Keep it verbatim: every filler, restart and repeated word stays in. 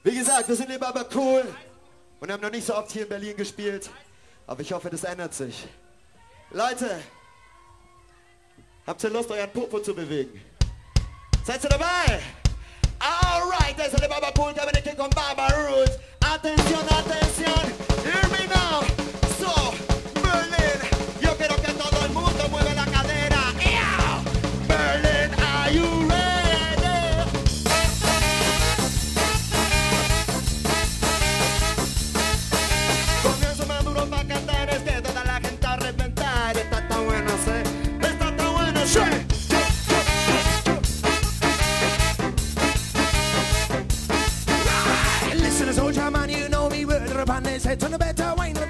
Wie gesagt, wir sind immer aber cool und haben noch nicht so oft hier in Berlin gespielt. Aber ich hoffe, das ändert sich. Leute, habt ihr Lust, euren Popo zu bewegen? Seid ihr dabei? Alright, das ist der Baba Cool, Dominic con Baba Roots. Atención, atención, hear me now. So, Berlin, yo quiero que todo el mundo mueva la cadera. Yeah. Berlin, are you ready? Comienzo maduro pa' cantar, es que toda la gente a reventar. Está tan bueno, sí, está tan bueno, sí. Listen, soldier man, you know me, word upon this head, turn the better wine.